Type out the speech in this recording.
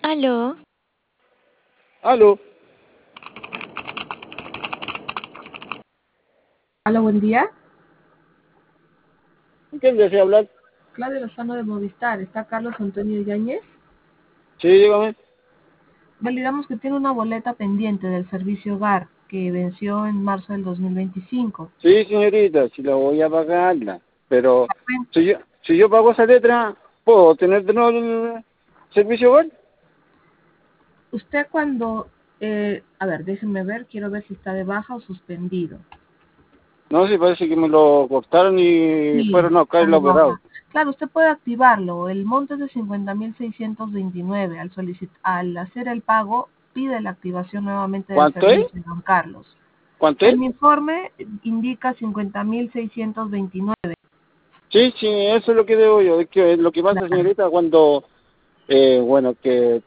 Aló, Aló, Hola, buen día. ¿quién desea hablar? Claudia Lozano de Movistar. ¿Está Carlos Antonio Yáñez? Sí, dígame. Validamos que tiene una boleta pendiente del servicio hogar que venció en marzo del 2025. Sí, señorita, si la voy a pagarla. Pero Bueno, si yo pago esa letra, ¿puedo tener de nuevo el servicio hogar? usted cuando... a ver, déjenme ver. Quiero ver si está de baja o suspendido. No, sí, parece que me lo cortaron y Sí, fueron a buscar está el de operado. baja. Claro, usted puede activarlo. El monto es de 50.629. Al hacer el pago, pide la activación nuevamente del ¿Cuánto es? servicio, don Carlos. ¿Cuánto es? En mi informe indica 50.629. Sí, sí, eso es lo que debo yo. Es que lo que pasa, Claro. señorita, cuando, bueno, que